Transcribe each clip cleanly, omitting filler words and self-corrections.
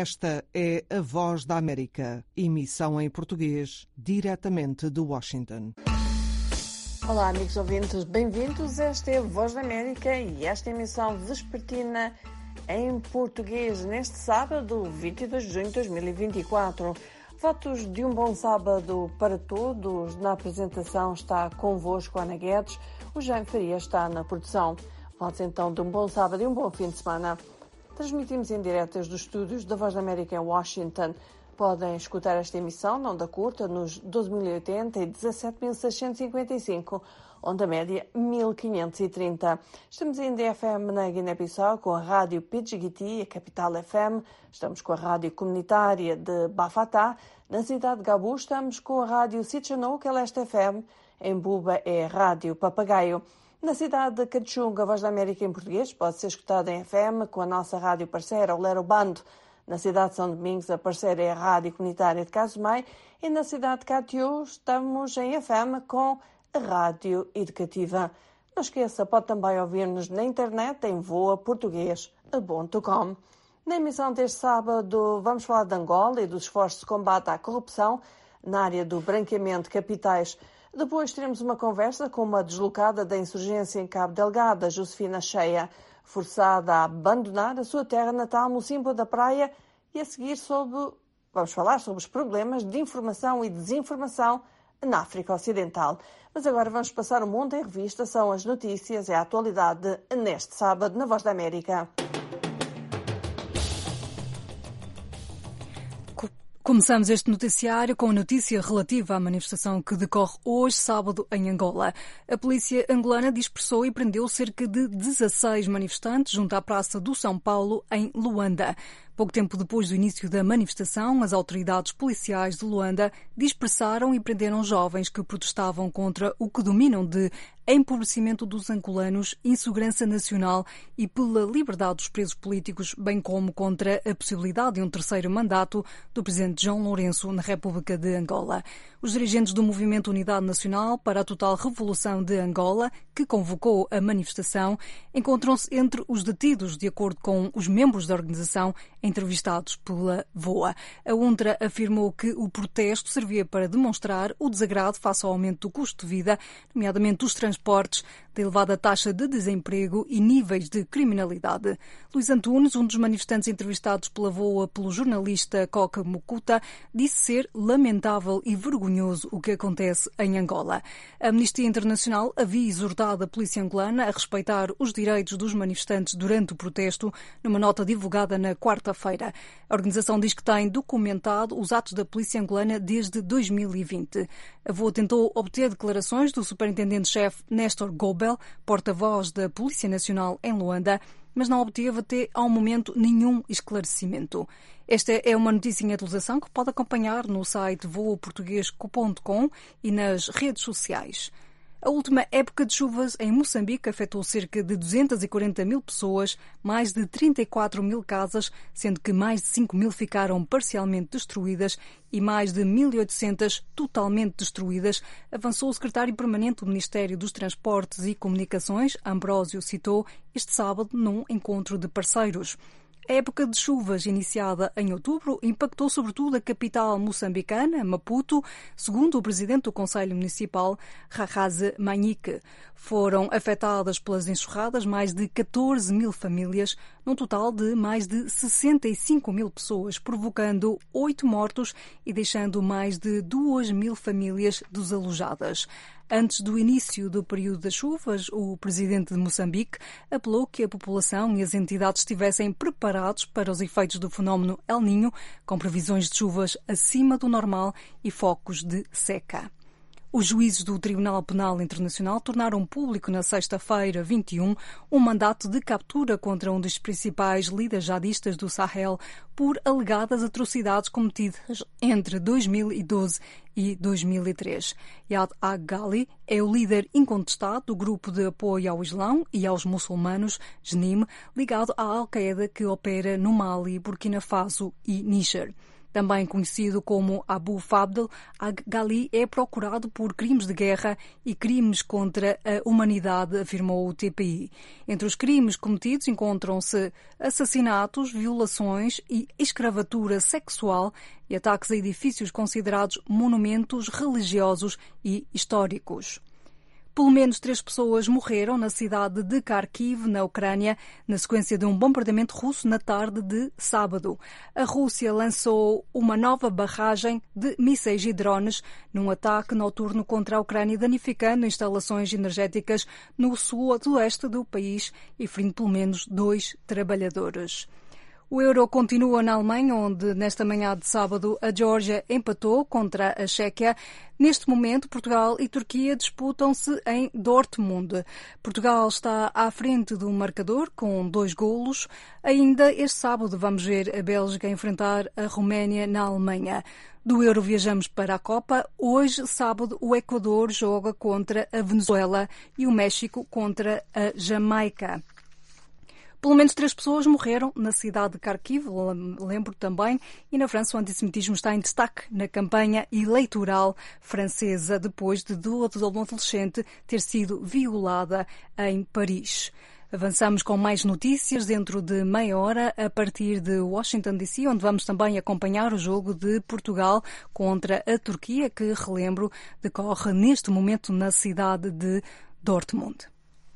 Esta é a Voz da América, emissão em português, diretamente de Washington. Olá, amigos ouvintes, bem-vindos. Esta é a Voz da América e esta emissão vespertina em português neste sábado, 22 de junho de 2024. Votos de um bom sábado para todos. Na apresentação está convosco Ana Guedes, o Jaime Faria está na produção. Votos então de um bom sábado e um bom fim de semana. Transmitimos em direto dos estúdios da Voz da América em Washington. Podem escutar esta emissão na onda curta nos 12.080 e 17.655, onda média 1.530. Estamos em DFM na Guiné-Bissau com a rádio Pidgiguiti, a Capital FM. Estamos com a rádio comunitária de Bafatá. Na cidade de Gabu estamos com a rádio Sitchanou, Leste FM. Em Buba é a rádio Papagaio. Na cidade de Cachunga, a Voz da América em português pode ser escutada em FM com a nossa rádio parceira, o Lero Bando. Na cidade de São Domingos, a parceira é a Rádio Comunitária de Casumai. E na cidade de Catiú, estamos em FM com a Rádio Educativa. Não esqueça, pode também ouvir-nos na internet em voaportugues.com. Na emissão deste sábado, vamos falar de Angola e dos esforços de combate à corrupção na área do branqueamento de capitais. Depois teremos uma conversa com uma deslocada da insurgência em Cabo Delgado, Josefina Cheia, forçada a abandonar a sua terra natal, Mocimboa da Praia, e a seguir vamos falar sobre os problemas de informação e desinformação na África Ocidental. Mas agora vamos passar o mundo em revista, são as notícias e a atualidade neste sábado na Voz da América. Começamos este noticiário com a notícia relativa à manifestação que decorre hoje, sábado, em Angola. A polícia angolana dispersou e prendeu cerca de 16 manifestantes junto à Praça do São Paulo, em Luanda. Pouco tempo depois do início da manifestação, as autoridades policiais de Luanda dispersaram e prenderam jovens que protestavam contra o que dominam de empobrecimento dos angolanos, insegurança nacional e pela liberdade dos presos políticos, bem como contra a possibilidade de um terceiro mandato do presidente João Lourenço na República de Angola. Os dirigentes do Movimento Unidade Nacional para a Total Revolução de Angola, que convocou a manifestação, encontram-se entre os detidos, de acordo com os membros da organização entrevistados pela VOA. A UNTRA afirmou que o protesto servia para demonstrar o desagrado face ao aumento do custo de vida, nomeadamente dos transportes, da elevada taxa de desemprego e níveis de criminalidade. Luís Antunes, um dos manifestantes entrevistados pela VOA pelo jornalista Coca Mukuta, disse ser lamentável e vergonhoso o que acontece em Angola. A Amnistia Internacional havia exortado a polícia angolana a respeitar os direitos dos manifestantes durante o protesto, numa nota divulgada na quarta-feira. A organização diz que tem documentado os atos da polícia angolana desde 2020. A VOA tentou obter declarações do superintendente-chefe Néstor Goubel, porta-voz da Polícia Nacional em Luanda, mas não obteve até ao momento nenhum esclarecimento. Esta é uma notícia em atualização que pode acompanhar no site voaportugues.com e nas redes sociais. A última época de chuvas em Moçambique afetou cerca de 240 mil pessoas, mais de 34 mil casas, sendo que mais de 5 mil ficaram parcialmente destruídas e mais de 1.800 totalmente destruídas, avançou o secretário permanente do Ministério dos Transportes e Comunicações, Ambrósio Citou, este sábado num encontro de parceiros. A época de chuvas, iniciada em outubro, impactou sobretudo a capital moçambicana, Maputo, segundo o presidente do Conselho Municipal, Rahaze Manhique. Foram afetadas pelas enxurradas mais de 14 mil famílias, num total de mais de 65 mil pessoas, provocando 8 mortos e deixando mais de 2 mil famílias desalojadas. Antes do início do período das chuvas, o presidente de Moçambique apelou que a população e as entidades estivessem preparados para os efeitos do fenómeno El Niño, com previsões de chuvas acima do normal e focos de seca. Os juízes do Tribunal Penal Internacional tornaram público na sexta-feira, 21, um mandato de captura contra um dos principais líderes jihadistas do Sahel por alegadas atrocidades cometidas entre 2012 e 2003. Yad Ghali é o líder incontestado do grupo de apoio ao Islão e aos muçulmanos, JNIM, ligado à Al-Qaeda, que opera no Mali, Burkina Faso e Níger. também conhecido como Abu Fadl al-Ghali, é procurado por crimes de guerra e crimes contra a humanidade, afirmou o TPI. Entre os crimes cometidos encontram-se assassinatos, violações e escravatura sexual e ataques a edifícios considerados monumentos religiosos e históricos. Pelo menos 3 pessoas morreram na cidade de Kharkiv, na Ucrânia, na sequência de um bombardeamento russo na tarde de sábado. A Rússia lançou uma nova barragem de mísseis e drones num ataque noturno contra a Ucrânia, danificando instalações energéticas no sudoeste do país e ferindo pelo menos 2 trabalhadores. O euro continua na Alemanha, onde nesta manhã de sábado a Geórgia empatou contra a Chequia. Neste momento, Portugal e Turquia disputam-se em Dortmund. Portugal está à frente do marcador com 2 golos. Ainda este sábado vamos ver a Bélgica enfrentar a Roménia na Alemanha. Do euro viajamos para a Copa. Hoje, sábado, o Equador joga contra a Venezuela e o México contra a Jamaica. Pelo menos 3 pessoas morreram na cidade de Kharkiv, lembro também, e na França o antissemitismo está em destaque na campanha eleitoral francesa, depois de uma adolescente ter sido violada em Paris. Avançamos com mais notícias dentro de meia hora a partir de Washington DC, onde vamos também acompanhar o jogo de Portugal contra a Turquia, que, relembro, decorre neste momento na cidade de Dortmund.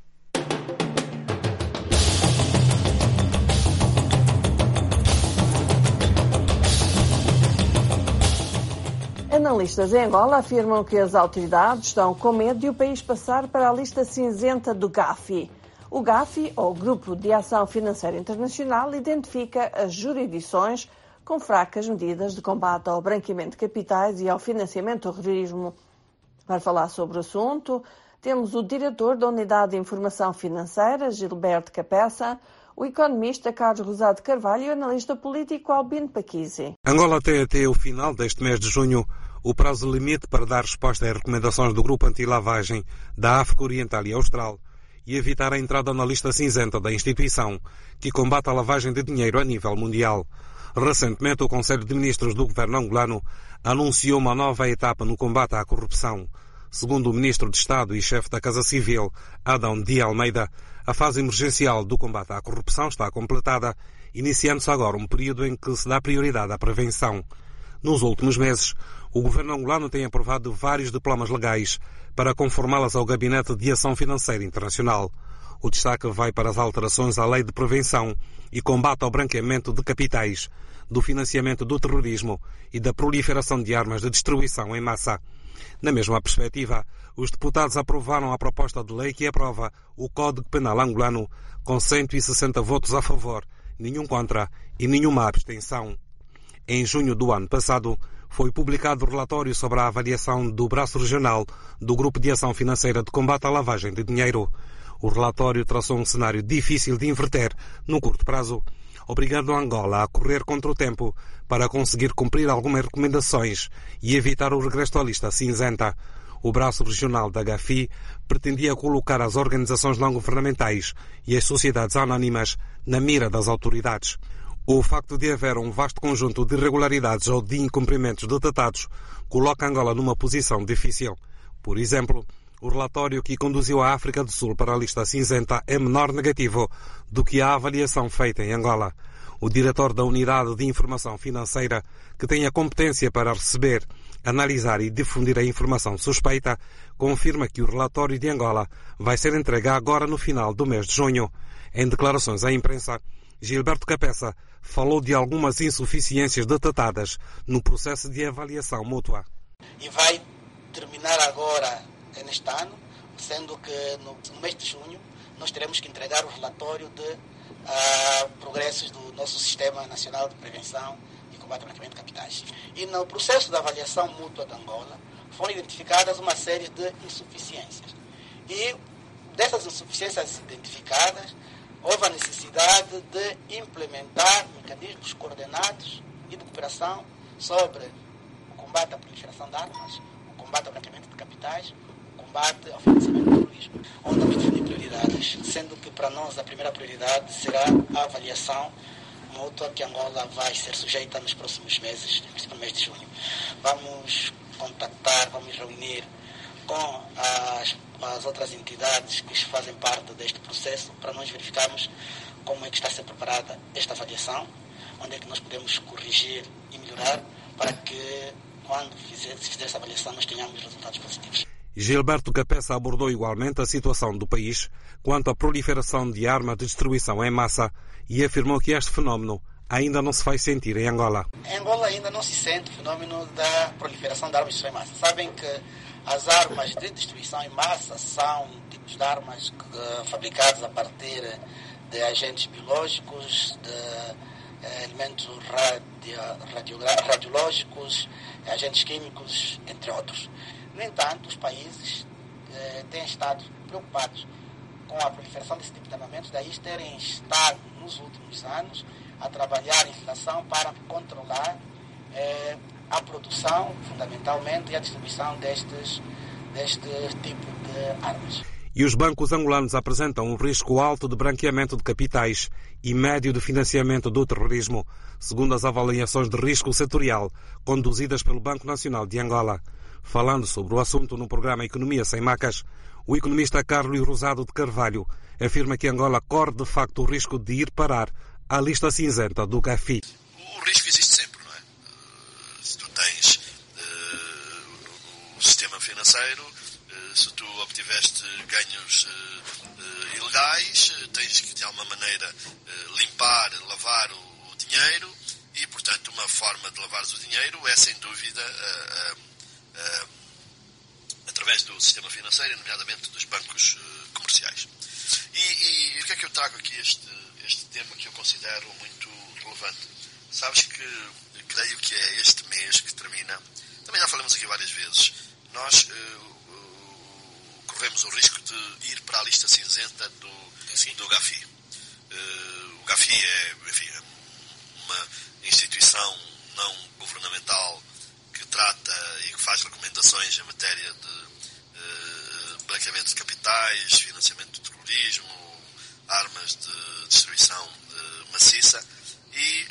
Analistas em Angola afirmam que as autoridades estão com medo de o país passar para a lista cinzenta do Gafi. O Gafi, ou Grupo de Ação Financeira Internacional, identifica as jurisdições com fracas medidas de combate ao branqueamento de capitais e ao financiamento do terrorismo. Para falar sobre o assunto, temos o diretor da Unidade de Informação Financeira, Gilberto Capessa, o economista Carlos Rosado Carvalho e o analista político Albino Paquisi. Angola tem até o final deste mês de junho o prazo limite para dar resposta às recomendações do Grupo Anti-Lavagem da África Oriental e Austral e evitar a entrada na lista cinzenta da instituição que combate a lavagem de dinheiro a nível mundial. Recentemente, o Conselho de Ministros do governo angolano anunciou uma nova etapa no combate à corrupção. Segundo o Ministro de Estado e chefe da Casa Civil, Adão de Almeida, a fase emergencial do combate à corrupção está completada, iniciando-se agora um período em que se dá prioridade à prevenção. Nos últimos meses, o governo angolano tem aprovado vários diplomas legais para conformá-las ao Gabinete de Ação Financeira Internacional. O destaque vai para as alterações à Lei de Prevenção e Combate ao Branqueamento de Capitais, do financiamento do terrorismo e da proliferação de armas de destruição em massa. Na mesma perspectiva, os deputados aprovaram a proposta de lei que aprova o Código Penal angolano com 160 votos a favor, nenhum contra e nenhuma abstenção. Em junho do ano passado, foi publicado o relatório sobre a avaliação do braço regional do Grupo de Ação Financeira de Combate à Lavagem de Dinheiro. O relatório traçou um cenário difícil de inverter no curto prazo, obrigando a Angola a correr contra o tempo para conseguir cumprir algumas recomendações e evitar o regresso à lista cinzenta. O braço regional da GAFI pretendia colocar as organizações não-governamentais e as sociedades anónimas na mira das autoridades. O facto de haver um vasto conjunto de irregularidades ou de incumprimentos detectados coloca Angola numa posição difícil. Por exemplo, o relatório que conduziu a África do Sul para a lista cinzenta é menor negativo do que a avaliação feita em Angola. O diretor da Unidade de Informação Financeira, que tem a competência para receber, analisar e difundir a informação suspeita, confirma que o relatório de Angola vai ser entregue agora no final do mês de junho. Em declarações à imprensa, Gilberto Capessa falou de algumas insuficiências detectadas no processo de avaliação mútua. E vai terminar agora neste ano, sendo que no mês de junho nós teremos que entregar o relatório de progressos do nosso Sistema Nacional de Prevenção e Combate ao Branqueamento de Capitais. E no processo de avaliação mútua de Angola foram identificadas uma série de insuficiências. E dessas insuficiências identificadas, houve a necessidade de implementar mecanismos coordenados e de cooperação sobre o combate à proliferação de armas, o combate ao branqueamento de capitais, o combate ao financiamento do terrorismo, onde vamos definir prioridades, sendo que para nós a primeira prioridade será a avaliação mútua que Angola vai ser sujeita nos próximos meses, principalmente no mês de junho. Vamos contactar, vamos reunir com as outras entidades que fazem parte deste processo para nós verificarmos como é que está a ser preparada esta avaliação, onde é que nós podemos corrigir e melhorar para que, quando se fizer essa avaliação, nós tenhamos resultados positivos. Gilberto Capessa abordou igualmente a situação do país quanto à proliferação de armas de destruição em massa e afirmou que este fenómeno ainda não se faz sentir em Angola. Em Angola ainda não se sente o fenómeno da proliferação de armas de destruição em massa. Sabem que as armas de destruição em massa são tipos de armas fabricadas a partir de agentes biológicos, de elementos radiológicos, agentes químicos, entre outros. No entanto, os países têm estado preocupados com a proliferação desse tipo de armamentos, daí terem estado nos últimos anos a trabalhar em legislação para controlar a produção, fundamentalmente, e a distribuição deste tipo de armas. E os bancos angolanos apresentam um risco alto de branqueamento de capitais e médio de financiamento do terrorismo, segundo as avaliações de risco setorial conduzidas pelo Banco Nacional de Angola. Falando sobre o assunto no programa Economia Sem Macas, o economista Carlos Rosado de Carvalho afirma que Angola corre de facto o risco de ir parar à lista cinzenta do Gafi. O risco existe sempre, não é? Se tu tens o sistema financeiro, se tu obtiveste ganhos ilegais, tens que de alguma maneira limpar, lavar o dinheiro e, portanto, uma forma de lavares o dinheiro é, sem dúvida, através do sistema financeiro, nomeadamente dos bancos comerciais. E o que é que eu trago aqui este tema que eu considero muito relevante? Sabes que creio que é este mês que termina, também já falamos aqui várias vezes, nós corremos o risco de ir para a lista cinzenta do Gafi. O Gafi é, enfim, uma instituição não governamental que trata e que faz recomendações em matéria de branqueamento de capitais, financiamento do terrorismo, armas de destruição maciça, e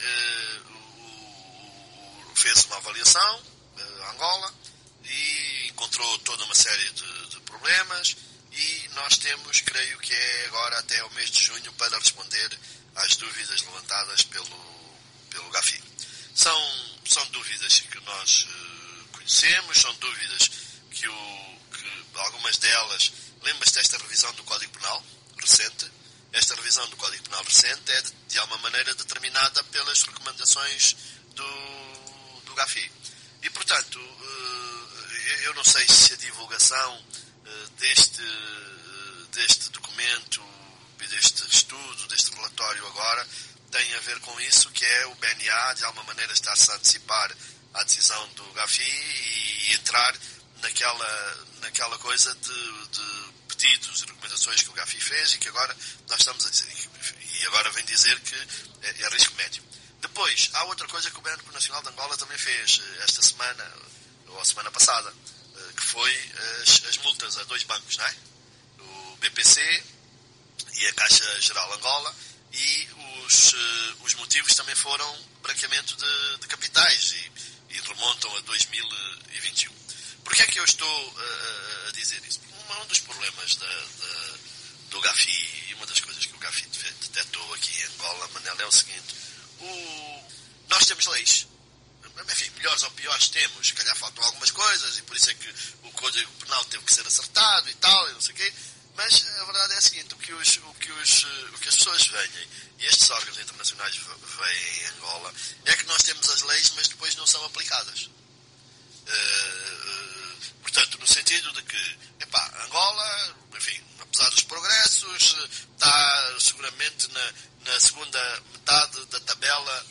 fez uma avaliação, Angola, e encontrou toda uma série de problemas, e nós temos, creio que é agora até o mês de junho, para responder às dúvidas levantadas pelo Gafi. São dúvidas que nós conhecemos, são dúvidas que algumas delas, lembras-te desta revisão do Código Penal recente? Esta revisão do Código Penal recente é de alguma maneira determinada pelas recomendações do Gafi. E, portanto, eu não sei se a divulgação deste documento, deste estudo, deste relatório agora, tem a ver com isso, que é o BNA, de alguma maneira, estar-se a antecipar à decisão do Gafi e entrar naquela coisa de pedidos e recomendações que o Gafi fez e que agora nós estamos a dizer. E agora vem dizer que é risco médio. Depois, há outra coisa que o Banco Nacional de Angola também fez esta semana, ou a semana passada, que foi as multas a 2 bancos, não é? O BPC e a Caixa Geral Angola, e os motivos também foram branqueamento de capitais e remontam a 2021. Porquê é que eu estou a dizer isso? Um dos problemas do Gafi, e uma das coisas que o Gafi detectou aqui em Angola, Manel, é o seguinte: nós temos leis. Enfim, melhores ou piores temos, se calhar faltam algumas coisas, e por isso é que o Código Penal teve que ser acertado e tal, e não sei o quê, mas a verdade é a seguinte: o que as pessoas veem, e estes órgãos internacionais veem em Angola, é que nós temos as leis, mas depois não são aplicadas. Portanto, no sentido de que, Angola, enfim, apesar dos progressos, está seguramente na segunda metade da tabela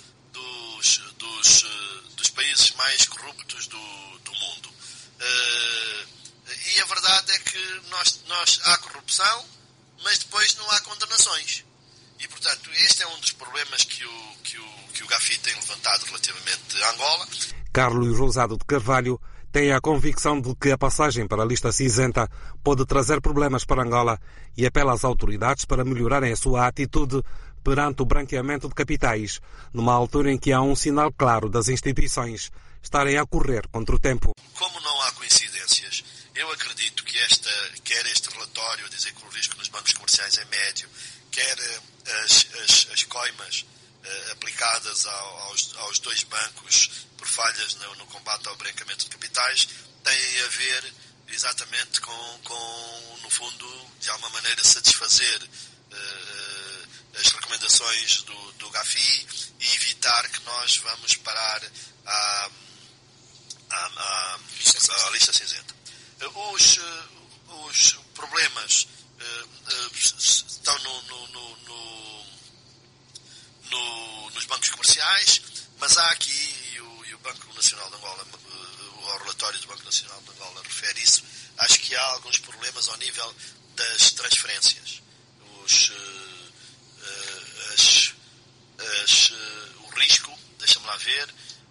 dos países mais corruptos do mundo. E a verdade é que nós há corrupção, mas depois não há condenações. E, portanto, este é um dos problemas que o Gafi tem levantado relativamente a Angola. Carlos Rosado de Carvalho tem a convicção de que a passagem para a lista cinzenta pode trazer problemas para Angola e apela às autoridades para melhorarem a sua atitude perante o branqueamento de capitais, numa altura em que há um sinal claro das instituições estarem a correr contra o tempo. Como não há coincidências, eu acredito que quer este relatório a dizer que o risco nos bancos comerciais é médio, quer as coimas aplicadas aos dois bancos por falhas no combate ao branqueamento de capitais, têm a ver exatamente com, no fundo, de alguma maneira satisfazer as recomendações do GAFI e evitar que nós vamos parar à lista cinzenta. Os problemas estão nos bancos comerciais, mas há aqui, e o Banco Nacional de Angola, o relatório do Banco Nacional de Angola refere isso, acho que há alguns problemas ao nível das transferências. O risco, deixa-me lá ver,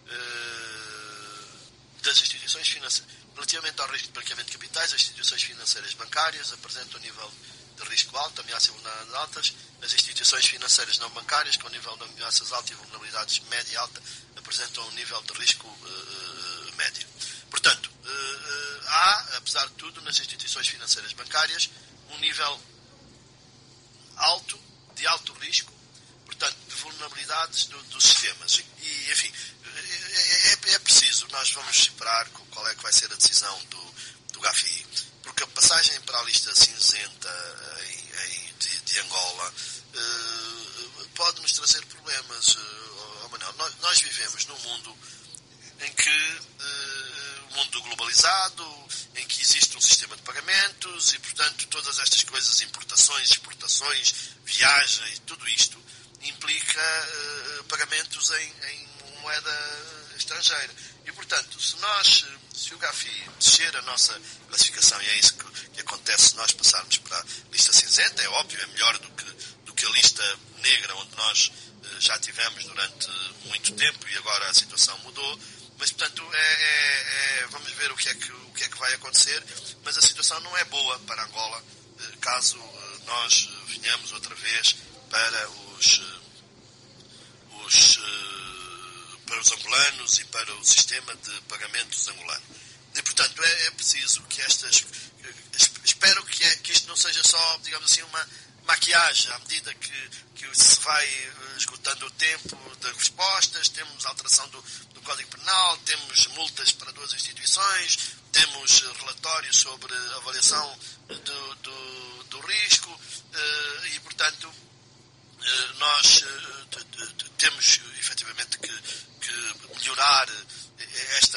das instituições financeiras. Relativamente ao risco de branqueamento de capitais, as instituições financeiras bancárias apresentam um nível de risco alto, ameaças e vulnerabilidades altas. As instituições financeiras não bancárias, com nível de ameaças altas e vulnerabilidades média e alta, apresentam um nível de risco médio. Portanto, há, apesar de tudo, nas instituições financeiras bancárias, um nível alto, de alto risco, portanto, de vulnerabilidades dos sistemas. E, enfim, é preciso, nós vamos esperar qual é que vai ser a decisão do GAFI, porque a passagem para a lista cinzenta de Angola pode nos trazer problemas. Nós vivemos num mundo em que mundo globalizado, em que existe um sistema de pagamentos e, portanto, todas estas coisas, importações, exportações, viagens, tudo isto implica pagamentos em moeda estrangeira. E, portanto, se o GAFI descer a nossa classificação, e é isso que acontece se nós passarmos para a lista cinzenta, é óbvio, é melhor do que a lista negra, onde nós já tivemos durante muito tempo e agora a situação mudou. Mas, portanto, vamos ver o que é que vai acontecer, mas a situação não é boa para Angola, caso nós venhamos outra vez para os angolanos e para o sistema de pagamentos angolano. E, portanto, é preciso que espero que isto não seja só, digamos assim, uma maquiagem, à medida que se vai esgotando o tempo das respostas. Temos alteração do Código Penal, temos multas para duas instituições, temos relatórios sobre avaliação do risco e, portanto, nós temos efetivamente que melhorar esta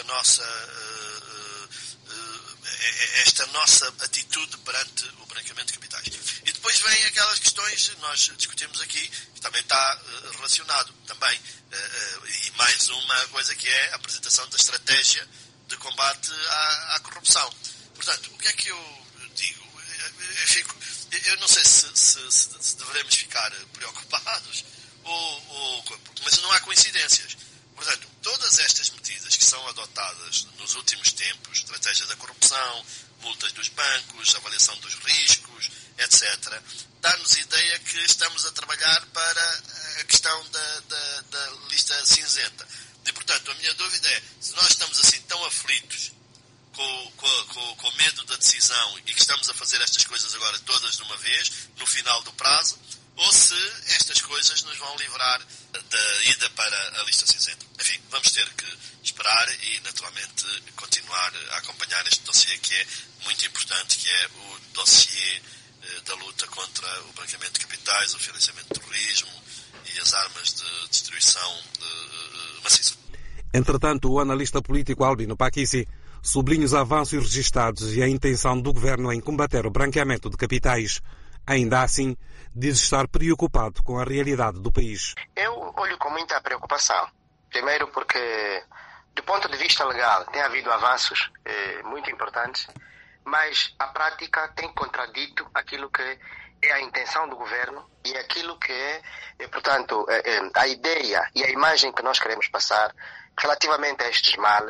nossa atitude perante o branqueamento de capitais. E depois vem aquelas questões que nós discutimos aqui, que também está relacionado também, e mais uma coisa que é a apresentação da estratégia de combate à corrupção. Portanto, o que é que eu digo? Eu não sei se devemos ficar preocupados, mas não há coincidências. Portanto, todas estas medidas que são adotadas nos últimos tempos, estratégia da corrupção, multas dos bancos, avaliação dos riscos, etc., dá-nos a ideia que estamos a trabalhar para a questão da lista cinzenta. E, portanto, a minha dúvida é, se nós estamos assim tão aflitos com medo da decisão e que estamos a fazer estas coisas agora todas de uma vez, no final do prazo, ou se estas coisas nos vão livrar da ida para a lista cinzenta. Enfim, vamos ter que esperar e, naturalmente, continuar a acompanhar este dossiê que é muito importante, que é o dossiê da luta contra o branqueamento de capitais, o financiamento do terrorismo e as armas de destruição maciça. Entretanto, o analista político Albino Pakissi sublinha os avanços registados e a intenção do governo em combater o branqueamento de capitais. Ainda assim, diz estar preocupado com a realidade do país. Eu olho com muita preocupação. Primeiro porque, do ponto de vista legal, tem havido avanços muito importantes, mas a prática tem contradito aquilo que é a intenção do governo e aquilo que é, portanto, a ideia e a imagem que nós queremos passar relativamente a estes males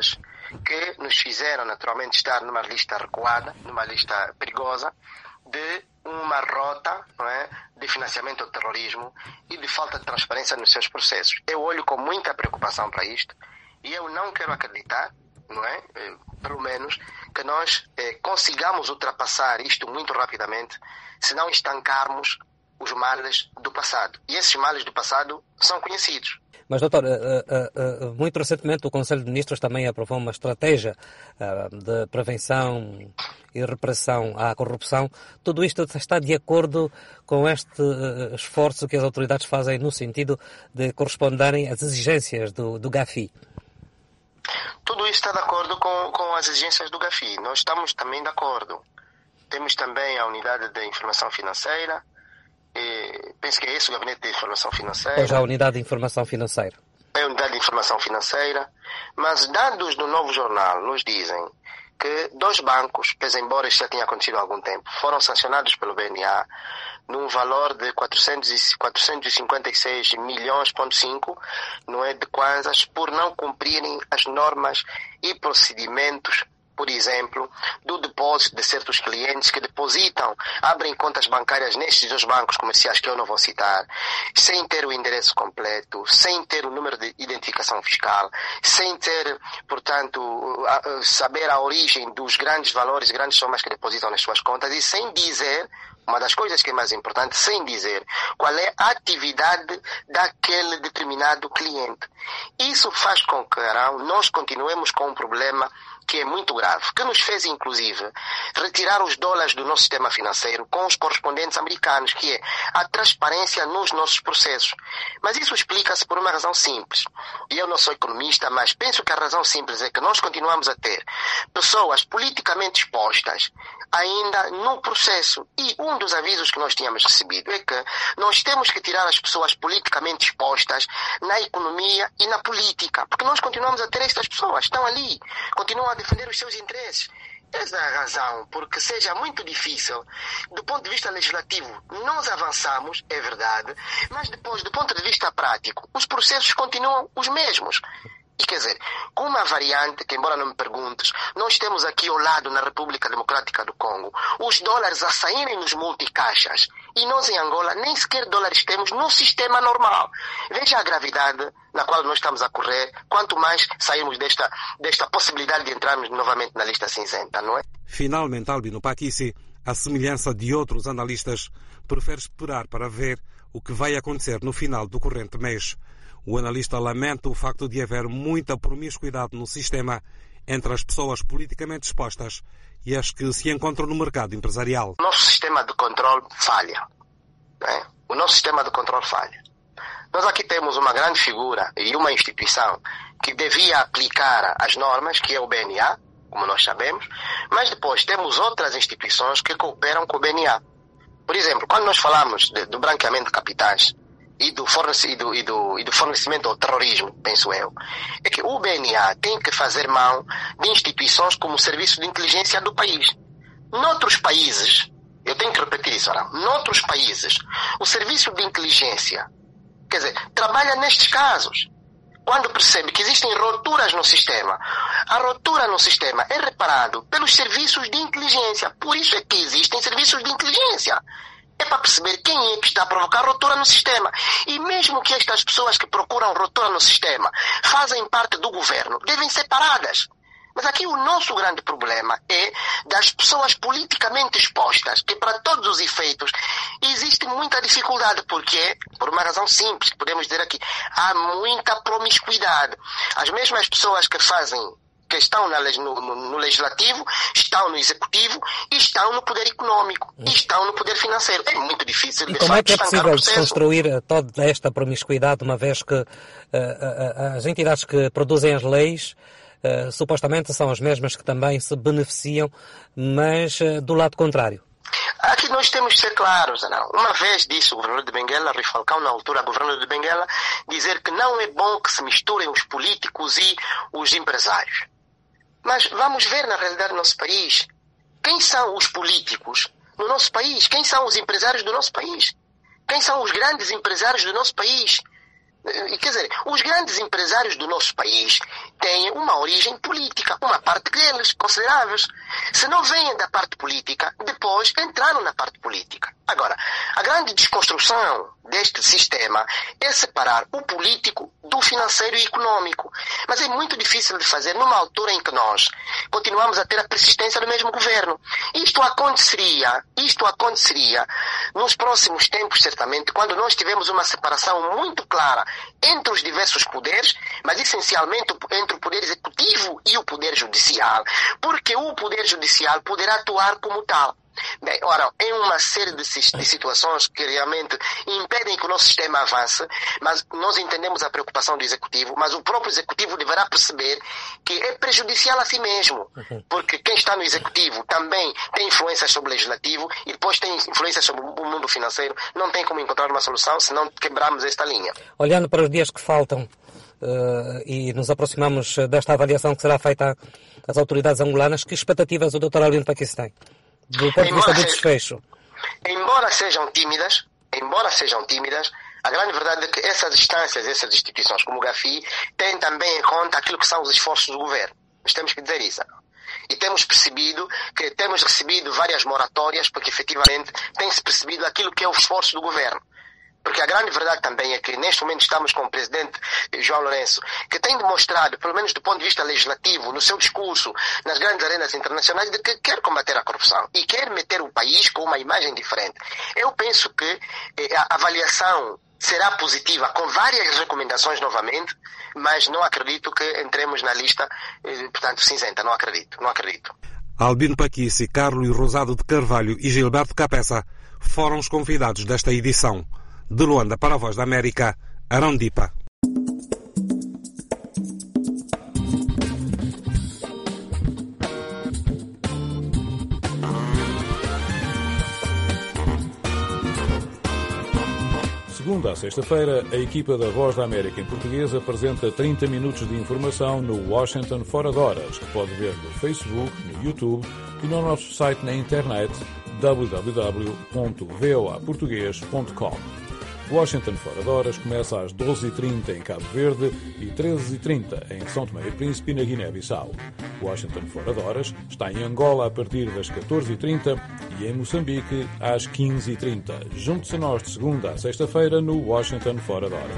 que nos fizeram naturalmente estar numa lista recuada, numa lista perigosa, de uma rota, não é, de financiamento ao terrorismo e de falta de transparência nos seus processos. Eu olho com muita preocupação para isto e eu não quero acreditar, não é, pelo menos, que nós consigamos ultrapassar isto muito rapidamente, se não estancarmos os males do passado. E esses males do passado são conhecidos. Mas, doutor, muito recentemente o Conselho de Ministros também aprovou uma estratégia de prevenção e repressão à corrupção. Tudo isto está de acordo com este esforço que as autoridades fazem no sentido de corresponderem às exigências do GAFI? Tudo isso está de acordo com as exigências do GAFI. Nós estamos também de acordo. Temos também a Unidade de Informação Financeira. Penso que é esse o Gabinete de Informação Financeira. Hoje a Unidade de Informação Financeira. É a Unidade de Informação Financeira. Mas dados do Novo Jornal nos dizem que 2 bancos, pese embora isso já tenha acontecido há algum tempo, foram sancionados pelo BNA num valor de 456,5 milhões, não é, de kwanzas, por não cumprirem as normas e procedimentos, por exemplo, do depósito de certos clientes que depositam, abrem contas bancárias nestes 2 bancos comerciais que eu não vou citar, sem ter o endereço completo, sem ter o número de identificação fiscal, sem ter, portanto, saber a origem dos grandes valores, grandes somas que depositam nas suas contas e sem dizer, uma das coisas que é mais importante, sem dizer qual é a atividade daquele determinado cliente. Isso faz com que nós continuemos com um problema que é muito grave, que nos fez, inclusive, retirar os dólares do nosso sistema financeiro com os correspondentes americanos, que é a transparência nos nossos processos. Mas isso explica-se por uma razão simples. E eu não sou economista, mas penso que a razão simples é que nós continuamos a ter pessoas politicamente expostas ainda no processo. E um dos avisos que nós tínhamos recebido é que nós temos que tirar as pessoas politicamente expostas na economia e na política, porque nós continuamos a ter estas pessoas, estão ali, continuam a defender os seus interesses. Essa é a razão, porque seja muito difícil, do ponto de vista legislativo, nós avançamos, é verdade, mas depois, do ponto de vista prático, os processos continuam os mesmos. E quer dizer, com uma variante que, embora não me perguntes, nós temos aqui ao lado, na República Democrática do Congo, os dólares a saírem nos multicaixas. E nós em Angola nem sequer dólares temos no sistema normal. Veja a gravidade na qual nós estamos a correr, quanto mais sairmos desta possibilidade de entrarmos novamente na lista cinzenta, não é? Finalmente, Albino Paquici, à semelhança de outros analistas, prefere esperar para ver o que vai acontecer no final do corrente mês. O analista lamenta o facto de haver muita promiscuidade no sistema entre as pessoas politicamente expostas e as que se encontram no mercado empresarial. O nosso sistema de controle falha. Né? O nosso sistema de controle falha. Nós aqui temos uma grande figura e uma instituição que devia aplicar as normas, que é o BNA, como nós sabemos, mas depois temos outras instituições que cooperam com o BNA. Por exemplo, quando nós falamos do branqueamento de capitais, e do fornecimento ao terrorismo, penso eu, é que o BNA tem que fazer mão de instituições como o Serviço de Inteligência do país. Noutros países, eu tenho que repetir isso, noutros países, o Serviço de Inteligência, quer dizer, trabalha nestes casos. Quando percebe que existem roturas no sistema, a rotura no sistema é reparado pelos serviços de inteligência. Por isso é que existem serviços de inteligência. É para perceber quem é que está a provocar rotura no sistema. E mesmo que estas pessoas que procuram rotura no sistema fazem parte do governo, devem ser paradas. Mas aqui o nosso grande problema é das pessoas politicamente expostas, que para todos os efeitos existe muita dificuldade, porque, por uma razão simples, que podemos dizer aqui, há muita promiscuidade. As mesmas pessoas que estão no legislativo, estão no executivo, estão no poder económico, estão no poder financeiro. É muito difícil, de facto, como é que é possível desconstruir toda esta promiscuidade, uma vez que as entidades que produzem as leis supostamente são as mesmas que também se beneficiam, mas do lado contrário? Aqui nós temos que ser claros, não. Uma vez disse o governador de Benguela, Rui Falcão, na altura, governador de Benguela, dizer que não é bom que se misturem os políticos e os empresários. Mas vamos ver na realidade do nosso país. Quem são os políticos no nosso país? Quem são os empresários do nosso país? Quem são os grandes empresários do nosso país? Quer dizer, os grandes empresários do nosso país têm uma origem política, uma parte deles, consideráveis. Se não vêm da parte política, depois entraram na parte política. Agora, a grande desconstrução deste sistema é separar o político do financeiro e econômico. Mas é muito difícil de fazer numa altura em que nós continuamos a ter a persistência do mesmo governo. Isto aconteceria nos próximos tempos, certamente, quando nós tivermos uma separação muito clara entre os diversos poderes, mas essencialmente entre o poder executivo e o poder judicial, porque o poder judicial poderá atuar como tal. Bem, ora, em uma série de situações que realmente impedem que o nosso sistema avance, mas nós entendemos a preocupação do Executivo, mas o próprio Executivo deverá perceber que é prejudicial a si mesmo, porque quem está no Executivo também tem influências sobre o Legislativo e depois tem influências sobre o mundo financeiro. Não tem como encontrar uma solução se não quebrarmos esta linha. Olhando para os dias que faltam e nos aproximamos desta avaliação que será feita às autoridades angolanas, que expectativas o Dr. Albino Paquici tem? Do ponto de vista do desfecho. Embora sejam tímidas, a grande verdade é que essas instâncias, essas instituições como o GAFI, têm também em conta aquilo que são os esforços do governo. Nós temos que dizer isso. E temos percebido que temos recebido várias moratórias porque efetivamente tem-se percebido aquilo que é o esforço do governo. Porque a grande verdade também é que neste momento estamos com o presidente João Lourenço, que tem demonstrado, pelo menos do ponto de vista legislativo, no seu discurso, nas grandes arenas internacionais, de que quer combater a corrupção e quer meter o país com uma imagem diferente. Eu penso que a avaliação será positiva, com várias recomendações novamente, mas não acredito que entremos na lista, portanto, cinzenta. Não acredito. Albino Paquici, Carlos Rosado de Carvalho e Gilberto Capessa foram os convidados desta edição. De Luanda para a Voz da América, Arão Dipa. Segunda a sexta-feira, a equipa da Voz da América em português apresenta 30 minutos de informação no Washington Fora de Horas, que pode ver no Facebook, no YouTube e no nosso site na internet www.voaportugues.com. Washington Fora de Horas começa às 12h30 em Cabo Verde e 13h30 em São Tomé e Príncipe, na Guiné-Bissau. Washington Fora de Horas está em Angola a partir das 14h30 e em Moçambique às 15h30. Junte-se a nós de segunda a sexta-feira no Washington Fora de Horas.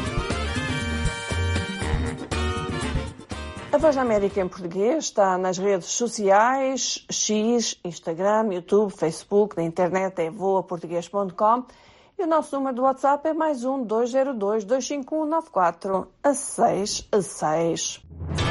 A Voz da América em português está nas redes sociais, X, Instagram, YouTube, Facebook, na internet é voaportugues.com. E o nosso número do WhatsApp é +1 202 251 9466.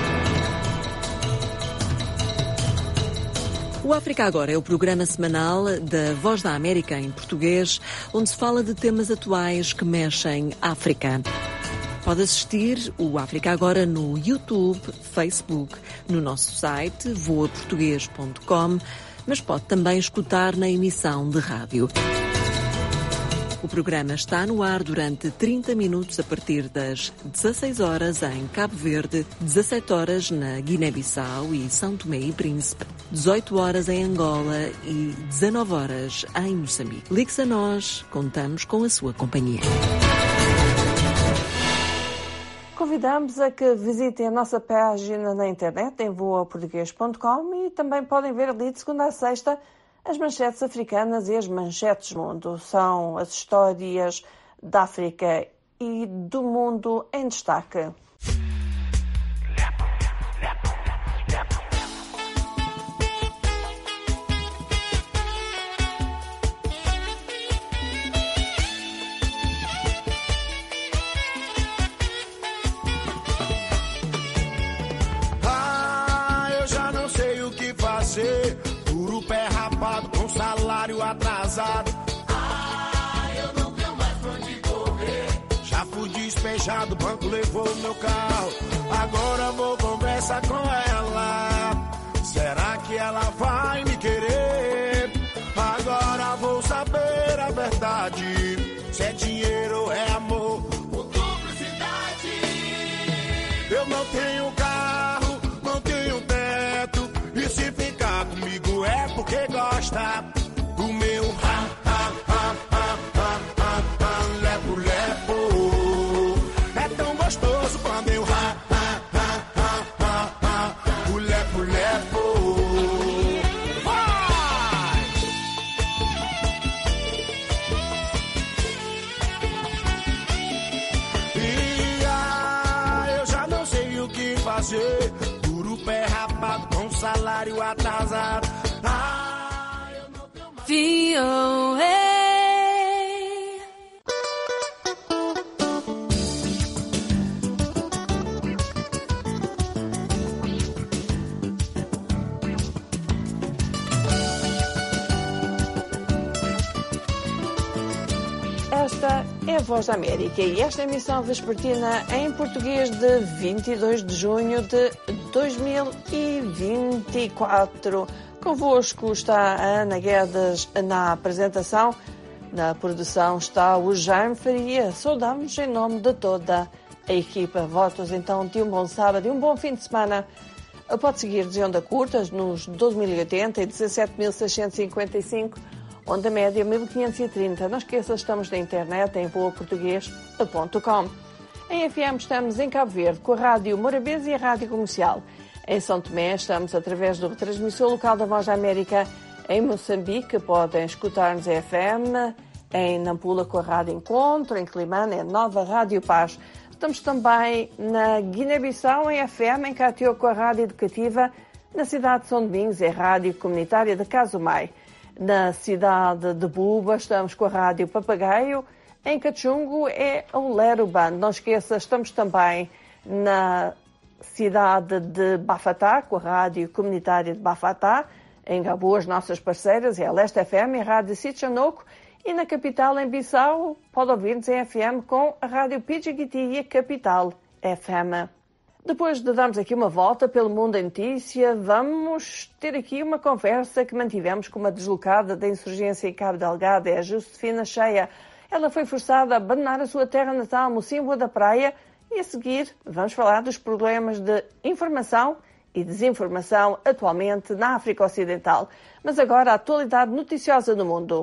O África Agora é o programa semanal da Voz da América em português, onde se fala de temas atuais que mexem África. Pode assistir o África Agora no YouTube, Facebook, no nosso site voaportugues.com, mas pode também escutar na emissão de rádio. O programa está no ar durante 30 minutos a partir das 16 horas em Cabo Verde, 17 horas na Guiné-Bissau e São Tomé e Príncipe, 18 horas em Angola e 19 horas em Moçambique. Ligue-se a nós, contamos com a sua companhia. Convidamos a que visitem a nossa página na internet em voaportugues.com e também podem ver ali de segunda a sexta as manchetes africanas e as manchetes do mundo. São as histórias da África e do mundo em destaque. Eu já não sei o que fazer. Duro pé rapado com salário atrasado. Eu não tenho mais pra onde correr. Já fui despejado, o banco levou meu carro. Agora vou conversar com ela. Será que ela vai me querer? Agora vou saber a verdade. Se é dinheiro ou é amor ou cumplicidade. Eu não tenho carro, não tenho teto. E se ficar comigo é porque gosta do meu lepo-lepo. fazer. Puro pé rapado com salário atrasado. Eu não tenho mais... VOA. Esta é a Voz da América e esta é a emissão vespertina em português de 22 de junho de 2024. Convosco está a Ana Guedes na apresentação. Na produção está o Jaime Faria. Saudamos em nome de toda a equipa. Votos então de um bom sábado e um bom fim de semana. Pode seguir de onda curtas nos 12.080 e 17.655. Onda média 1530. Não esqueça, estamos na internet em voaportuguês.com. Em FM estamos em Cabo Verde com a Rádio Morabeza e a Rádio Comercial. Em São Tomé estamos através do retransmissor local da Voz da América. Em Moçambique podem escutar-nos em FM. Em Nampula com a Rádio Encontro. Em Climane é Nova Rádio Paz. Estamos também na Guiné-Bissau em FM. Em Catió com a Rádio Educativa. Na cidade de São Domingos é a Rádio Comunitária de Casumai. Na cidade de Buba estamos com a Rádio Papagaio. Em Cachungo é o Lero Band. Não esqueça, estamos também na cidade de Bafatá, com a Rádio Comunitária de Bafatá. Em Gabo, as nossas parceiras é a Leste FM e a Rádio Sitchanoco. E na capital, em Bissau, pode ouvir-nos em FM com a Rádio Pidjigiti e a Capital FM. Depois de darmos aqui uma volta pelo mundo em notícia, vamos ter aqui uma conversa que mantivemos com uma deslocada da insurgência em Cabo Delgado, é a Josefina Cheia. Ela foi forçada a abandonar a sua terra natal, Mocímboa da Praia, e a seguir vamos falar dos problemas de informação e desinformação atualmente na África Ocidental. Mas agora a atualidade noticiosa do mundo.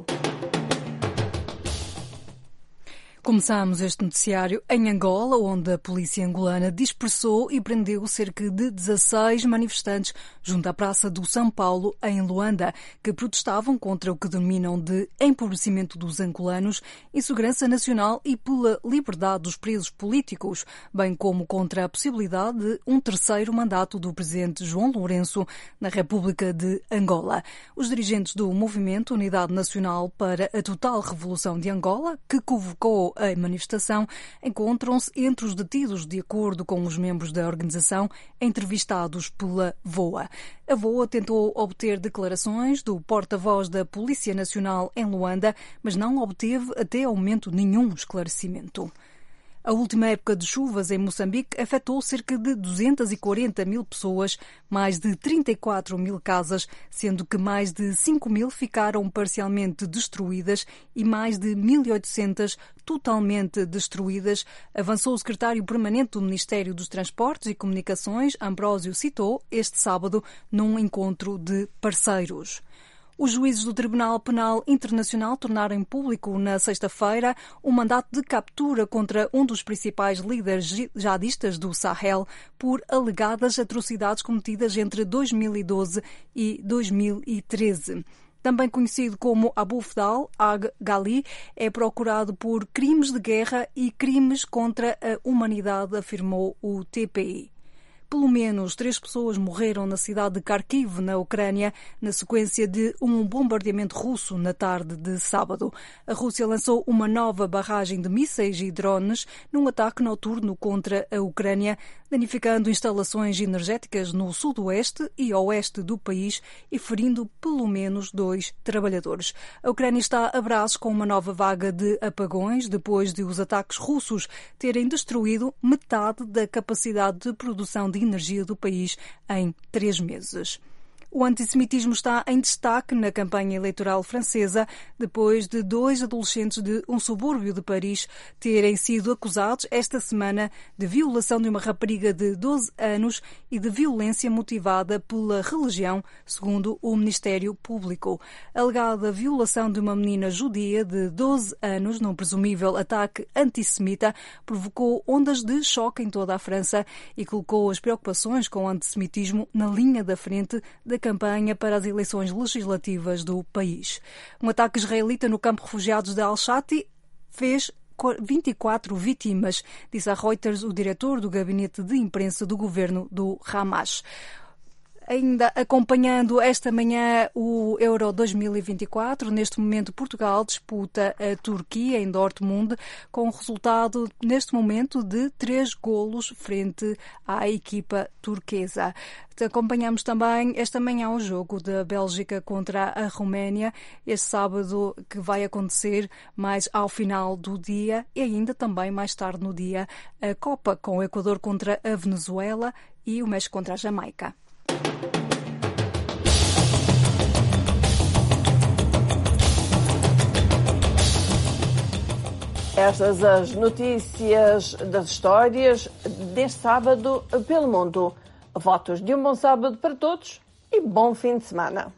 Começamos este noticiário em Angola, onde a polícia angolana dispersou e prendeu cerca de 16 manifestantes junto à Praça do São Paulo, em Luanda, que protestavam contra o que denominam de empobrecimento dos angolanos, insegurança nacional e pela liberdade dos presos políticos, bem como contra a possibilidade de um terceiro mandato do presidente João Lourenço na República de Angola. Os dirigentes do Movimento Unidade Nacional para a Total Revolução de Angola, que convocou a manifestação, encontram-se entre os detidos, de acordo com os membros da organização entrevistados pela VOA. A VOA tentou obter declarações do porta-voz da Polícia Nacional em Luanda, mas não obteve até ao momento nenhum esclarecimento. A última época de chuvas em Moçambique afetou cerca de 240 mil pessoas, mais de 34 mil casas, sendo que mais de 5 mil ficaram parcialmente destruídas e mais de 1.800 totalmente destruídas, avançou o secretário permanente do Ministério dos Transportes e Comunicações, Ambrósio Citou, este sábado, num encontro de parceiros. Os juízes do Tribunal Penal Internacional tornaram público na sexta-feira um mandato de captura contra um dos principais líderes jihadistas do Sahel por alegadas atrocidades cometidas entre 2012 e 2013. Também conhecido como Abu Fdal Ag-Ghali, é procurado por crimes de guerra e crimes contra a humanidade, afirmou o TPI. Pelo menos 3 pessoas morreram na cidade de Kharkiv, na Ucrânia, na sequência de um bombardeamento russo na tarde de sábado. A Rússia lançou uma nova barragem de mísseis e drones num ataque noturno contra a Ucrânia, danificando instalações energéticas no sudoeste e oeste do país e ferindo pelo menos 2 trabalhadores. A Ucrânia está a braços com uma nova vaga de apagões depois de os ataques russos terem destruído metade da capacidade de produção de energia do país em 3 meses. O antissemitismo está em destaque na campanha eleitoral francesa, depois de 2 adolescentes de um subúrbio de Paris terem sido acusados esta semana de violação de uma rapariga de 12 anos e de violência motivada pela religião, segundo o Ministério Público. A alegada violação de uma menina judia de 12 anos num presumível ataque antissemita provocou ondas de choque em toda a França e colocou as preocupações com o antissemitismo na linha da frente da campanha para as eleições legislativas do país. Um ataque israelita no campo de refugiados de Al-Shati fez 24 vítimas, disse a Reuters o diretor do gabinete de imprensa do governo do Hamas. Ainda acompanhando esta manhã o Euro 2024, neste momento Portugal disputa a Turquia em Dortmund com um resultado neste momento de 3 golos frente à equipa turquesa. Acompanhamos também esta manhã o jogo da Bélgica contra a Roménia, este sábado que vai acontecer mais ao final do dia e ainda também mais tarde no dia a Copa com o Equador contra a Venezuela e o México contra a Jamaica. Estas as notícias das histórias deste sábado pelo mundo. Votos de um bom sábado para todos e bom fim de semana.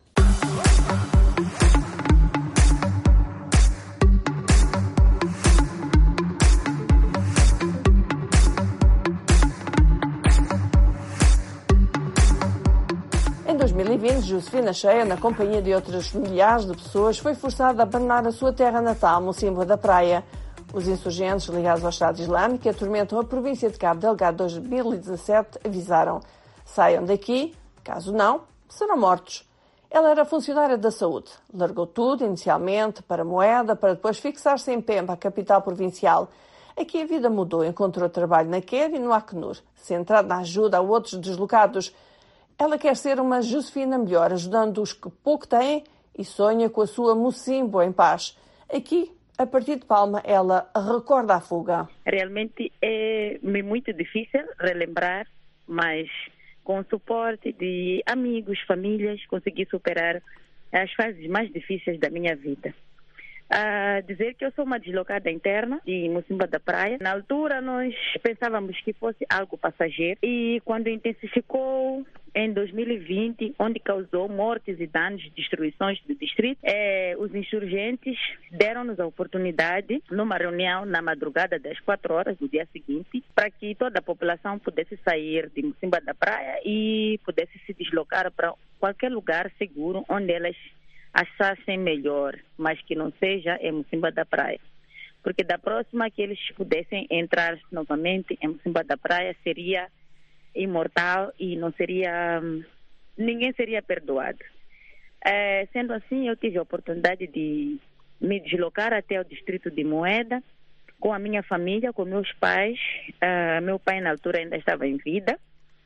Em 2020, Josefina Cheia, na companhia de outras milhares de pessoas, foi forçada a abandonar a sua terra natal, Mocímboa da Praia. Os insurgentes ligados ao Estado Islâmico que atormentam a província de Cabo Delgado em 2017 avisaram: saiam daqui, caso não, serão mortos. Ela era funcionária da saúde. Largou tudo, inicialmente, para Moeda, para depois fixar-se em Pemba, a capital provincial. Aqui a vida mudou, encontrou trabalho na Quer e no Acnur, centrada na ajuda a outros deslocados. Ela quer ser uma Josefina melhor, ajudando os que pouco têm e sonha com a sua Mocímboa em paz. Aqui, a partir de Palma, ela recorda a fuga. Realmente é muito difícil relembrar, mas com o suporte de amigos, famílias, consegui superar as fases mais difíceis da minha vida. Dizer que eu sou uma deslocada interna de Mocímboa da Praia. Na altura nós pensávamos que fosse algo passageiro e quando intensificou em 2020, onde causou mortes e danos, destruições do distrito, os insurgentes deram-nos a oportunidade, numa reunião na madrugada das 4 horas do dia seguinte, para que toda a população pudesse sair de Mocímboa da Praia e pudesse se deslocar para qualquer lugar seguro onde elas achassem melhor, mas que não seja em Mocímboa da Praia. Porque da próxima que eles pudessem entrar novamente em Mocímboa da Praia seria imortal e não seria, ninguém seria perdoado. Sendo assim, eu tive a oportunidade de me deslocar até o distrito de Moeda com a minha família, com meus pais. Meu pai na altura ainda estava em vida.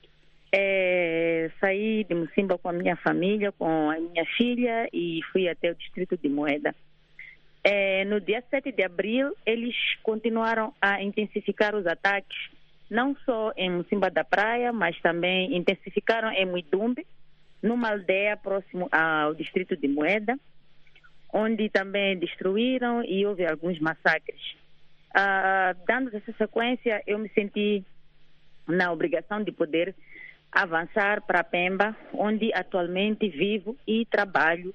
Saí de Mocímboa com a minha família, com a minha filha e fui até o distrito de Moeda. No dia 7 de abril, eles continuaram a intensificar os ataques, não só em Mocímboa da Praia, mas também intensificaram em Muidumbe, numa aldeia próximo ao distrito de Moeda, onde também destruíram e houve alguns massacres. Dando essa sequência, eu me senti na obrigação de poder avançar para Pemba, onde atualmente vivo e trabalho.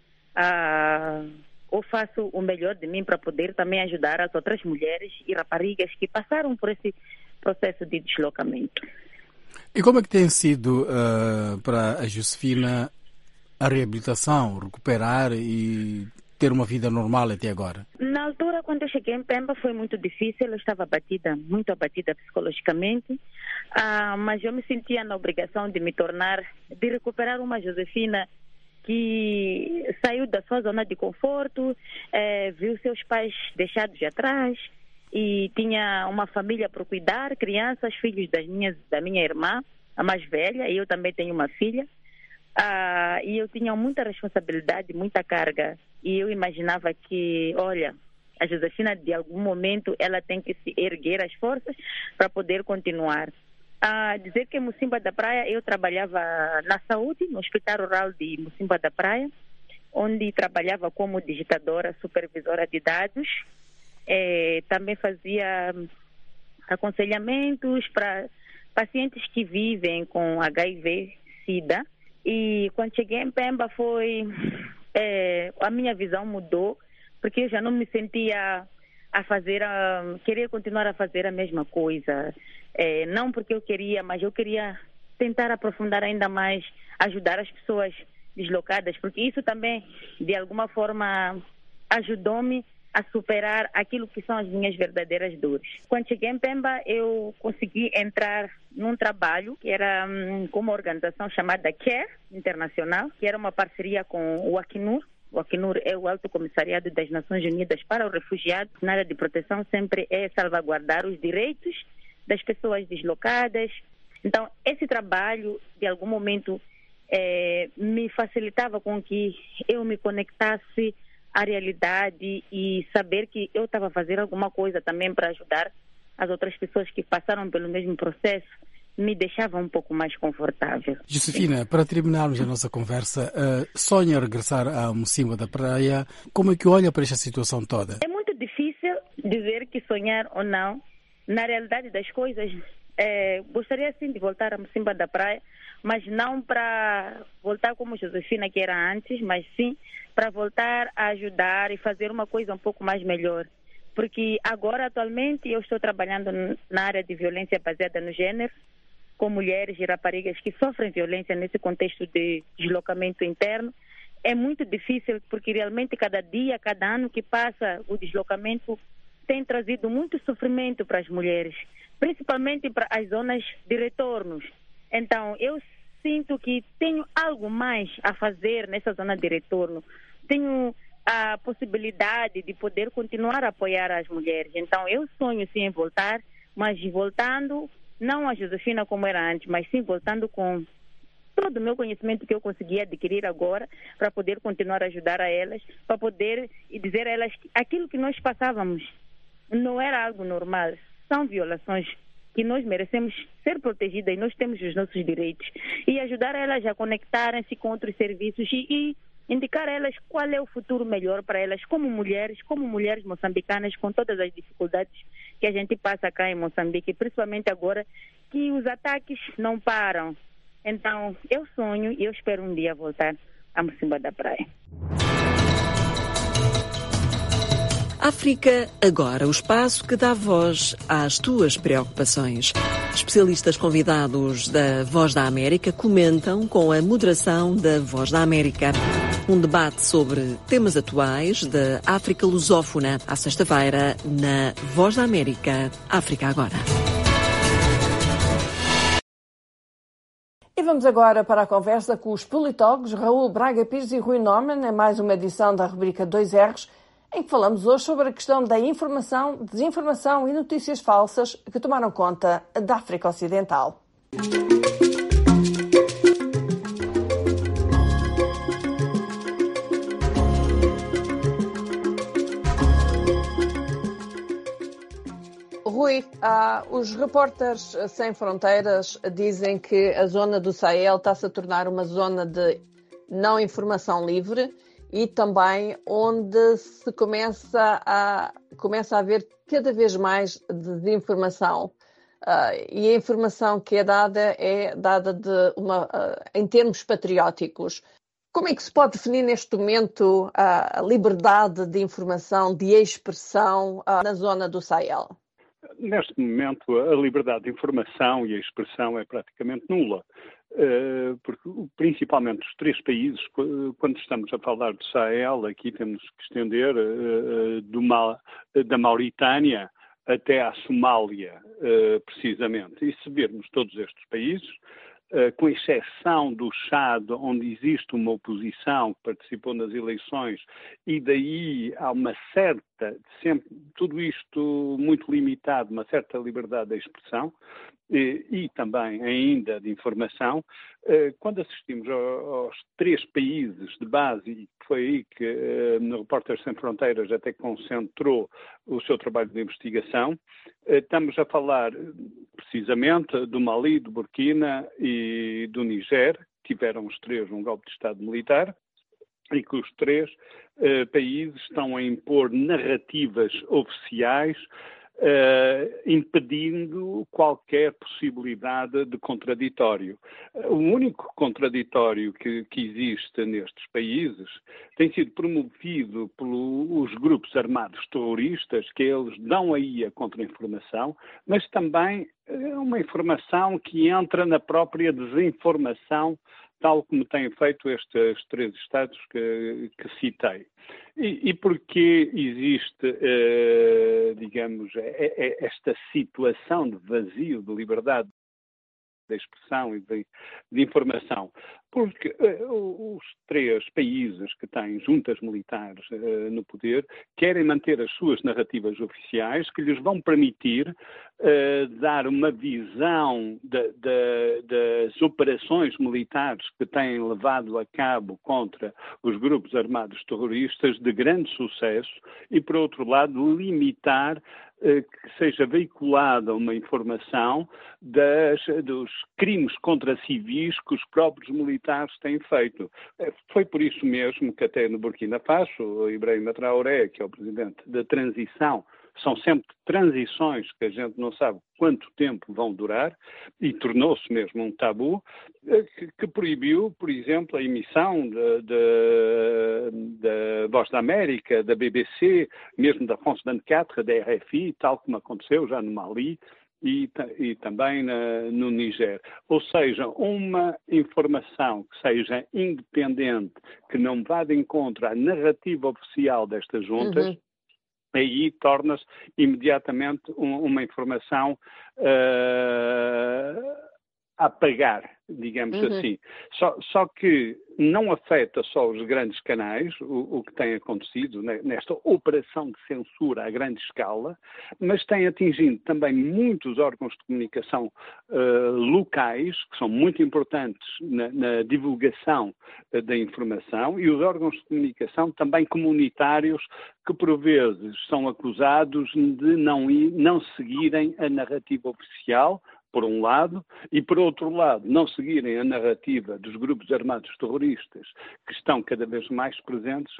Eu faço o melhor de mim para poder também ajudar as outras mulheres e raparigas que passaram por esse processo de deslocamento. E como é que tem sido para a Josefina a reabilitação, recuperar e ter uma vida normal até agora? Na altura, quando eu cheguei em Pemba, foi muito difícil. Eu estava abatida, muito abatida psicologicamente, mas eu me sentia na obrigação de me tornar, de recuperar uma Josefina que saiu da sua zona de conforto, viu seus pais deixados de atrás e tinha uma família para cuidar, crianças, filhos da minha irmã, a mais velha, e eu também tenho uma filha. E eu tinha muita responsabilidade, muita carga. E eu imaginava que, olha, a Josefina, de algum momento, ela tem que se erguer as forças para poder continuar. Dizer que em Mocímboa da Praia eu trabalhava na saúde, no Hospital Rural de Mocímboa da Praia, onde trabalhava como digitadora, supervisora de dados. Também fazia aconselhamentos para pacientes que vivem com HIV-Sida. E quando cheguei em Pemba a minha visão mudou, porque eu já não me sentia querer continuar a fazer a mesma coisa. Não porque eu queria, mas eu queria tentar aprofundar ainda mais, ajudar as pessoas deslocadas, porque isso também, de alguma forma, ajudou-me a superar aquilo que são as minhas verdadeiras dores. Quando cheguei em Pemba, eu consegui entrar num trabalho que era com uma organização chamada CARE Internacional, que era uma parceria com o Acnur. O Acnur é o Alto Comissariado das Nações Unidas para os Refugiados. Na área de proteção sempre é salvaguardar os direitos das pessoas deslocadas. Então, esse trabalho, de algum momento, me facilitava com que eu me conectasse à realidade e saber que eu estava a fazer alguma coisa também para ajudar as outras pessoas que passaram pelo mesmo processo, me deixava um pouco mais confortável. Josefina, para terminarmos a nossa conversa, sonha regressar a Mocímboa da Praia. Como é que olha para esta situação toda? É muito difícil dizer que sonhar ou não. Na realidade das coisas, gostaria sim de voltar a Mocímboa da Praia, mas não para voltar como Josefina que era antes, mas sim para voltar a ajudar e fazer uma coisa um pouco mais melhor. Porque agora, atualmente, eu estou trabalhando na área de violência baseada no gênero, com mulheres e raparigas que sofrem violência nesse contexto de deslocamento interno. É muito difícil porque realmente cada dia, cada ano que passa, o deslocamento tem trazido muito sofrimento para as mulheres, principalmente para as zonas de retornos. Então, eu sinto que tenho algo mais a fazer nessa zona de retorno. Tenho a possibilidade de poder continuar a apoiar as mulheres. Então, eu sonho sim em voltar, mas voltando, não a Josefina como era antes, mas sim voltando com todo o meu conhecimento que eu consegui adquirir agora, para poder continuar a ajudar a elas, para poder dizer a elas que aquilo que nós passávamos não era algo normal, são violações que nós merecemos ser protegidas e nós temos os nossos direitos. E ajudar elas a conectarem-se com outros serviços e indicar a elas qual é o futuro melhor para elas como mulheres moçambicanas, com todas as dificuldades que a gente passa cá em Moçambique, principalmente agora que os ataques não param. Então, eu sonho e eu espero um dia voltar a Mocímboa da Praia. África Agora, o espaço que dá voz às tuas preocupações. Especialistas convidados da Voz da América comentam com a moderação da Voz da América. Um debate sobre temas atuais da África lusófona, à sexta-feira, na Voz da América, África Agora. E vamos agora para a conversa com os politólogos Raul Braga Pires e Rui Norman, em mais uma edição da rubrica 2Rs, em que falamos hoje sobre a questão da informação, desinformação e notícias falsas que tomaram conta da África Ocidental. Rui, os Repórteres Sem Fronteiras dizem que a zona do Sahel está-se a tornar uma zona de não informação livre e também onde se começa a haver cada vez mais desinformação. E a informação que é dada em termos patrióticos. Como é que se pode definir neste momento a liberdade de informação, de expressão na zona do Sahel? Neste momento, a liberdade de informação e a expressão é praticamente nula, porque principalmente os três países, quando estamos a falar do Sahel, aqui temos que estender da Mauritânia até à Somália, precisamente. E se virmos todos estes países, com exceção do Chad, onde existe uma oposição que participou nas eleições, e daí há uma certa, sempre, tudo isto muito limitado, uma certa liberdade de expressão e também ainda de informação. Quando assistimos aos três países de base, e foi aí que no Repórteres Sem Fronteiras até concentrou o seu trabalho de investigação, estamos a falar precisamente do Mali, do Burkina e do Niger, tiveram os três um golpe de Estado militar, e que os três países estão a impor narrativas oficiais, impedindo qualquer possibilidade de contraditório. O único contraditório que existe nestes países tem sido promovido pelos grupos armados terroristas, que eles dão aí a contra-informação, mas também uma informação que entra na própria desinformação tal como têm feito estes 3 Estados que citei. E porque existe, digamos, esta situação de vazio de liberdade de expressão e de informação? Porque os 3 países que têm juntas militares no poder querem manter as suas narrativas oficiais que lhes vão permitir dar uma visão das operações militares que têm levado a cabo contra os grupos armados terroristas de grande sucesso e, por outro lado, limitar que seja veiculada uma informação dos crimes contra civis que os próprios militares têm feito. Foi por isso mesmo que até no Burkina Faso, o Ibrahima Traoré, que é o presidente da transição, são sempre transições que a gente não sabe quanto tempo vão durar, e tornou-se mesmo um tabu, que proibiu, por exemplo, a emissão da Voz da América, da BBC, mesmo da France 24, da RFI, tal como aconteceu já no Mali e também no Níger. Ou seja, uma informação que seja independente, que não vá de encontro à narrativa oficial destas juntas, aí torna-se imediatamente uma informação a pagar, digamos assim. Só que não afeta só os grandes canais, o que tem acontecido nesta operação de censura a grande escala, mas tem atingido também muitos órgãos de comunicação locais, que são muito importantes na divulgação da informação, e os órgãos de comunicação também comunitários, que por vezes são acusados de não seguirem a narrativa oficial, por um lado, e por outro lado, não seguirem a narrativa dos grupos armados terroristas, que estão cada vez mais presentes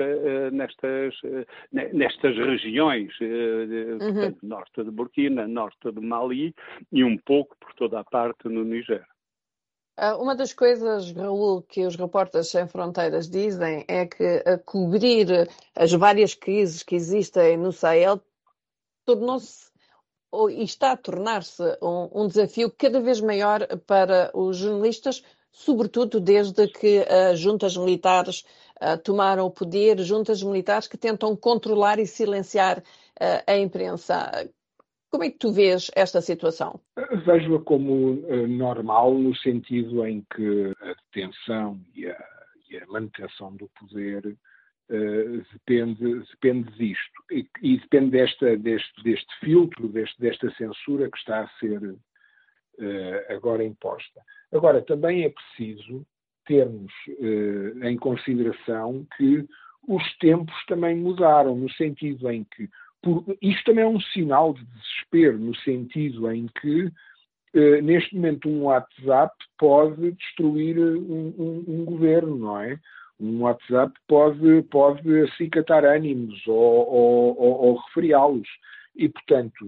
nestas regiões, portanto, norte de Burkina, norte de Mali e um pouco por toda a parte no Níger. Uma das coisas, Raul, que os Repórteres Sem Fronteiras dizem é que cobrir as várias crises que existem no Sahel tornou-se e está a tornar-se um desafio cada vez maior para os jornalistas, sobretudo desde que as juntas militares tomaram o poder, juntas militares que tentam controlar e silenciar a imprensa. Como é que tu vês esta situação? Vejo-a como normal, no sentido em que a detenção e a manutenção do poder depende disto e depende deste filtro, desta censura que está a ser agora imposta. Agora, também é preciso termos em consideração que os tempos também mudaram, no sentido em que isto também é um sinal de desespero, no sentido em que neste momento um WhatsApp pode destruir um governo, não é? Um WhatsApp pode acicatar ânimos ou refriá-los. E, portanto,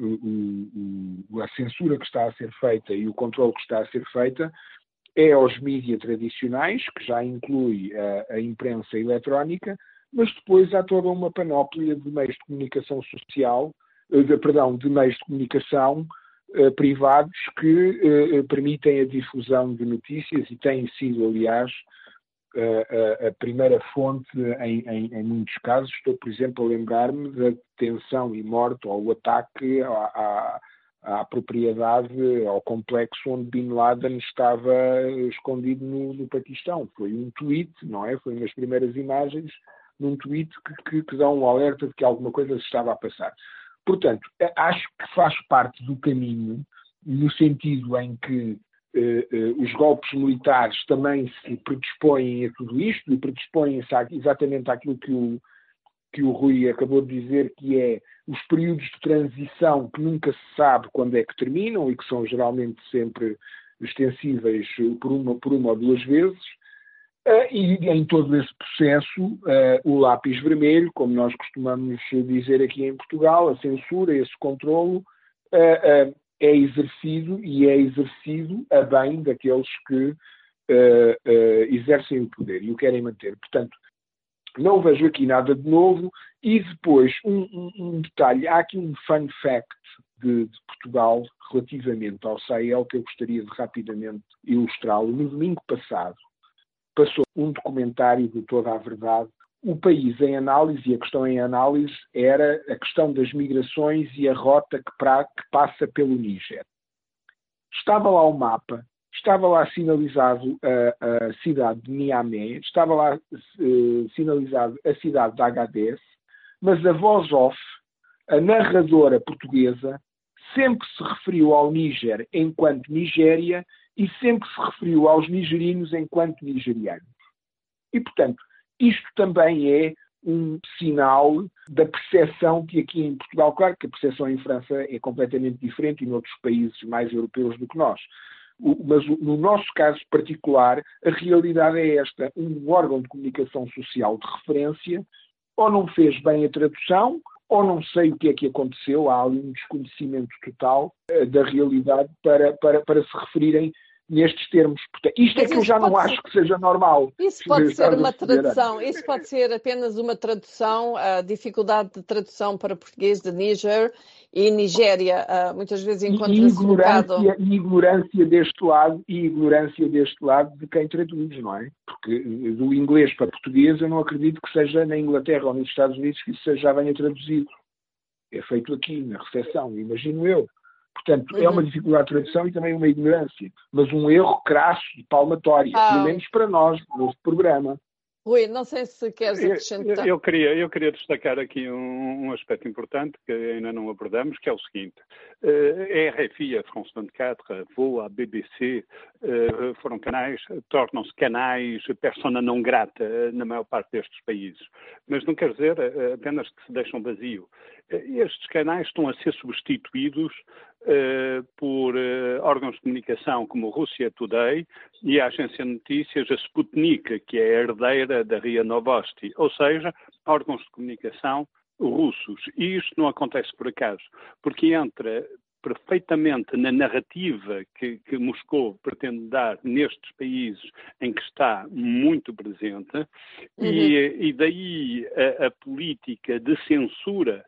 a censura que está a ser feita e o controle que está a ser feita é aos mídias tradicionais, que já inclui a imprensa eletrónica, mas depois há toda uma panóplia de meios de comunicação social, de meios de comunicação privados que permitem a difusão de notícias e têm sido, aliás, a primeira fonte em muitos casos. Estou, por exemplo, a lembrar-me da detenção e morte ou o ataque à propriedade, ao complexo onde Bin Laden estava escondido no Paquistão. Foi um tweet, não é? Foi umas primeiras imagens num tweet que dá um alerta de que alguma coisa se estava a passar. Portanto, acho que faz parte do caminho, no sentido em que os golpes militares também se predispõem a tudo isto e predispõem-se exatamente àquilo que o Rui acabou de dizer, que é os períodos de transição que nunca se sabe quando é que terminam e que são geralmente sempre extensíveis por uma ou duas vezes. E em todo esse processo, o lápis vermelho, como nós costumamos dizer aqui em Portugal, a censura, esse controlo, é exercido a bem daqueles que exercem o poder e o querem manter. Portanto, não vejo aqui nada de novo. E depois, um detalhe, há aqui um fun fact de Portugal relativamente ao Sahel que eu gostaria de rapidamente ilustrá-lo. No domingo passado, passou um documentário de Toda a Verdade. O país em análise, e a questão em análise, era a questão das migrações e a rota que passa pelo Níger. Estava lá o mapa, estava lá sinalizado a cidade de Niamey, estava lá sinalizado a cidade de Agadez, mas a voz off, a narradora portuguesa, sempre se referiu ao Níger enquanto Nigéria e sempre se referiu aos nigerinos enquanto nigerianos. E, portanto, isto também é um sinal da percepção que aqui em Portugal, claro que a percepção em França é completamente diferente e noutros países mais europeus do que nós. Mas no nosso caso particular, a realidade é esta. Um órgão de comunicação social de referência ou não fez bem a tradução, ou não sei o que é que aconteceu, há ali um desconhecimento total da realidade para se referirem nestes termos. Isto é que eu já não acho que seja normal. Isso pode ser uma tradução, isso pode ser apenas uma tradução, a dificuldade de tradução para português de Níger e Nigéria, muitas vezes encontra-se um bocado... E ignorância deste lado de quem traduz, não é? Porque do inglês para português eu não acredito que seja na Inglaterra ou nos Estados Unidos que isso já venha traduzido. É feito aqui, na recepção, imagino eu. Portanto, é uma dificuldade de tradução e também uma ignorância, mas um erro crasso e palmatório, pelo menos para nós, neste programa. Rui, não sei se queres acrescentar. Eu queria destacar aqui um aspecto importante que ainda não abordamos, que é o seguinte. A RFI, a France 24, a VOA, a BBC, foram canais, tornam-se canais persona não grata na maior parte destes países. Mas não quer dizer apenas que se deixam vazio. Estes canais estão a ser substituídos por órgãos de comunicação como o Russia Today e a agência de notícias, a Sputnik, que é a herdeira da RIA Novosti, ou seja, órgãos de comunicação russos. E isto não acontece por acaso, porque entra perfeitamente na narrativa que Moscou pretende dar nestes países em que está muito presente, e daí a política de censura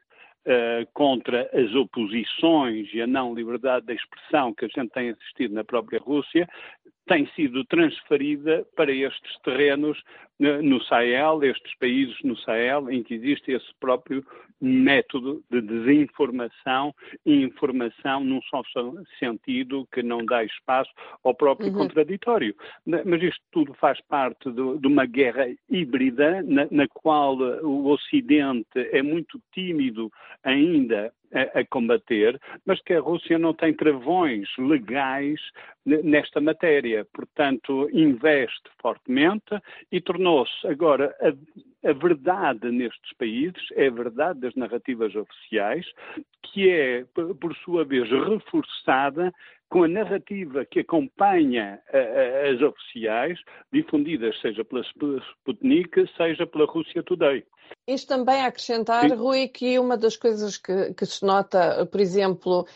contra as oposições e a não liberdade de expressão que a gente tem assistido na própria Rússia, tem sido transferida para estes terrenos no Sahel, estes países no Sahel, em que existe esse próprio método de desinformação e informação num só sentido que não dá espaço ao próprio contraditório. Mas isto tudo faz parte de uma guerra híbrida na qual o Ocidente é muito tímido ainda a combater, mas que a Rússia não tem travões legais nesta matéria. Portanto, investe fortemente e tornou-se agora a verdade nestes países, é a verdade das narrativas oficiais, que é, por sua vez, reforçada com a narrativa que acompanha as oficiais, difundidas seja pela Sputnik, seja pela Russia Today. Isto também a acrescentar, Rui, que uma das coisas que se nota, por exemplo,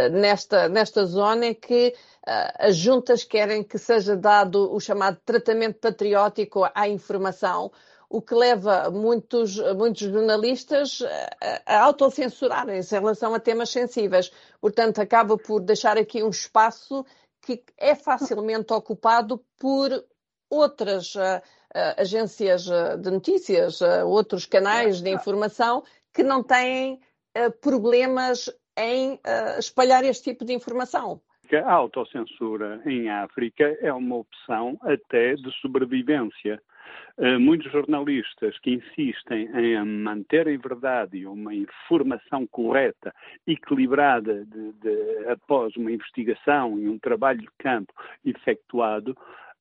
nesta zona é que as juntas querem que seja dado o chamado tratamento patriótico à informação, o que leva muitos jornalistas a autocensurarem-se em relação a temas sensíveis. Portanto, acaba por deixar aqui um espaço que é facilmente ocupado por outras agências de notícias, outros canais de informação que não têm problemas em espalhar este tipo de informação. A autocensura em África é uma opção até de sobrevivência. Muitos jornalistas que insistem em manter a verdade e uma informação correta, equilibrada após uma investigação e um trabalho de campo efetuado,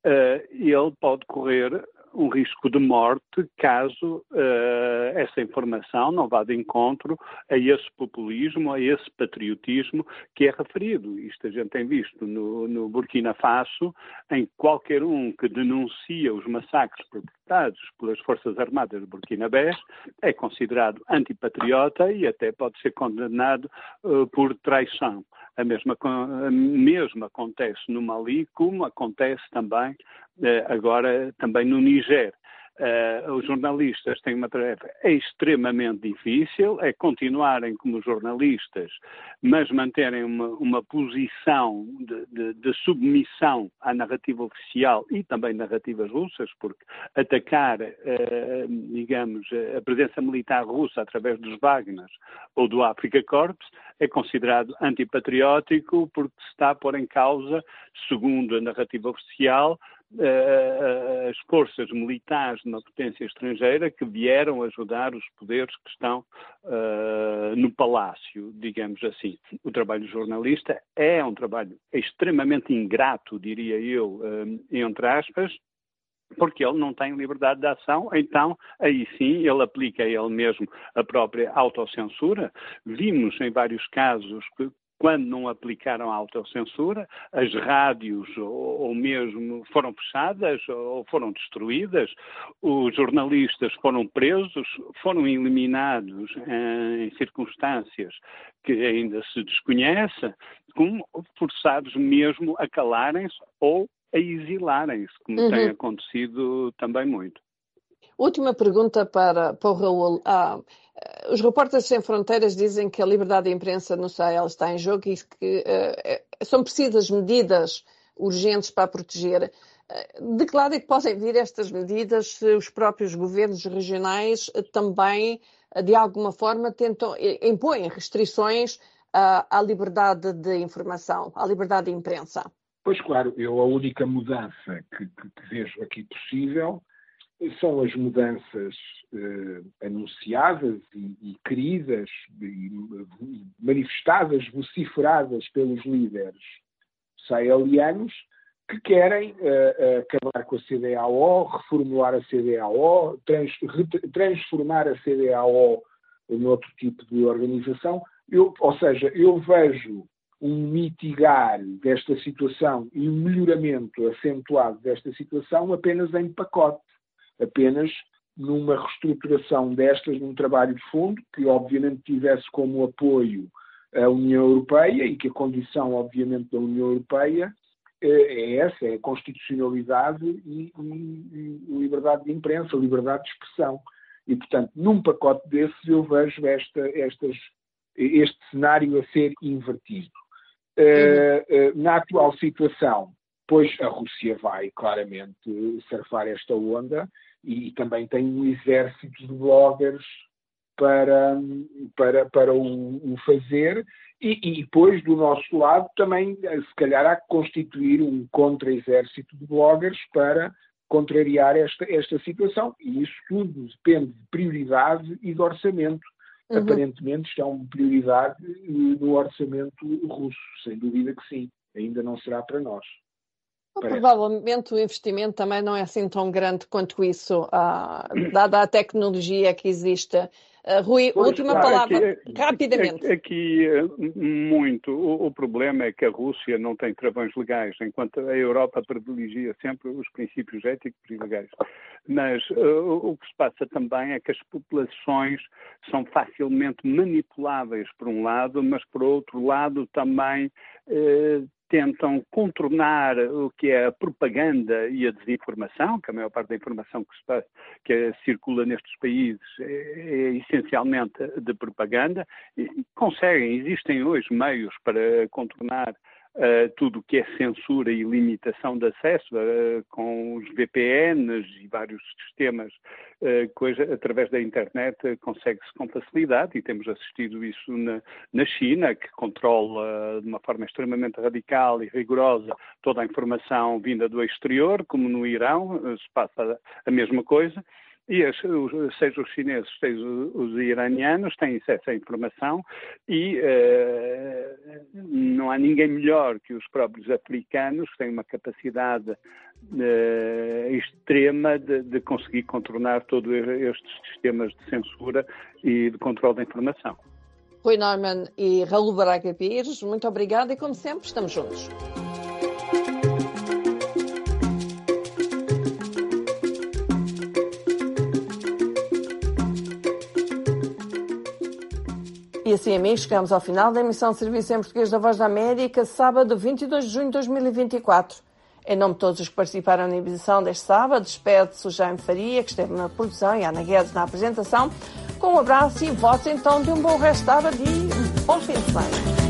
ele pode correr um risco de morte caso essa informação não vá de encontro a esse populismo, a esse patriotismo que é referido. Isto a gente tem visto no Burkina Faso, em qualquer um que denuncia os massacres perpetrados pelas Forças Armadas de Burkina-Bé é considerado antipatriota e até pode ser condenado por traição. A mesma acontece no Mali, como acontece também agora também no Níger. Os jornalistas têm uma tarefa extremamente difícil, é continuarem como jornalistas, mas manterem uma posição de submissão à narrativa oficial e também narrativas russas, porque atacar, digamos, a presença militar russa através dos Wagner ou do Afrika Korps é considerado antipatriótico porque se está a pôr em causa, segundo a narrativa oficial, as forças militares de uma potência estrangeira que vieram ajudar os poderes que estão no palácio, digamos assim. O trabalho jornalista é um trabalho extremamente ingrato, diria eu, entre aspas, porque ele não tem liberdade de ação, então aí sim ele aplica a ele mesmo a própria autocensura. Vimos em vários casos que quando não aplicaram a autocensura, as rádios ou mesmo foram fechadas ou foram destruídas, os jornalistas foram presos, foram eliminados em circunstâncias que ainda se desconhece, como forçados mesmo a calarem-se ou a exilarem-se, como tem acontecido também muito. Última pergunta para o Raul. Os Repórteres Sem Fronteiras dizem que a liberdade de imprensa no Sahel está em jogo e que são precisas medidas urgentes para a proteger. De que lado é que podem vir estas medidas se os próprios governos regionais também, de alguma forma, impõem restrições à liberdade de informação, à liberdade de imprensa? Pois claro, a única mudança que vejo aqui possível são as mudanças anunciadas e queridas, e manifestadas, vociferadas pelos líderes sahelianos que querem acabar com a CEDEAO, reformular a CEDEAO, transformar a CEDEAO noutro tipo de organização. Ou seja, eu vejo um mitigar desta situação e um melhoramento acentuado desta situação apenas em pacote. Apenas numa reestruturação destas, num trabalho de fundo, que obviamente tivesse como apoio a União Europeia e que a condição, obviamente, da União Europeia é essa, é a constitucionalidade e liberdade de imprensa, liberdade de expressão. E, portanto, num pacote desses eu vejo este cenário a ser invertido. Na atual situação, pois a Rússia vai claramente surfar esta onda e também tem um exército de bloggers para o fazer e depois do nosso lado também se calhar há que constituir um contra-exército de bloggers para contrariar esta situação e isso tudo depende de prioridade e de orçamento. Aparentemente está uma prioridade no orçamento russo, sem dúvida que sim, ainda não será para nós. Provavelmente o investimento também não é assim tão grande quanto isso, dada a tecnologia que existe. Rui, última palavra, rapidamente. Aqui, muito. O problema é que a Rússia não tem travões legais, enquanto a Europa privilegia sempre os princípios éticos e legais. Mas o que se passa também é que as populações são facilmente manipuláveis por um lado, mas por outro lado também tentam contornar o que é a propaganda e a desinformação, que a maior parte da informação que circula nestes países é essencialmente de propaganda, e conseguem, existem hoje meios para contornar tudo o que é censura e limitação de acesso, com os VPNs e vários sistemas, através da internet consegue-se com facilidade, e temos assistido isso na China, que controla de uma forma extremamente radical e rigorosa toda a informação vinda do exterior, como no Irão se passa a mesma coisa. E seja os chineses, seja os iranianos têm acesso à informação e não há ninguém melhor que os próprios africanos que têm uma capacidade extrema de conseguir contornar todos estes sistemas de censura e de controle da informação. Rui Neumann e Raul Braga Pires, muito obrigada e como sempre estamos juntos. E assim, amigos, chegamos ao final da emissão de Serviço em Português da Voz da América, sábado 22 de junho de 2024. Em nome de todos os que participaram na emissão deste sábado, despede-se o Jaime Faria, que esteve na produção, e a Ana Guedes na apresentação. Com um abraço e votos então de um bom resto de sábado e um bom fim de semana.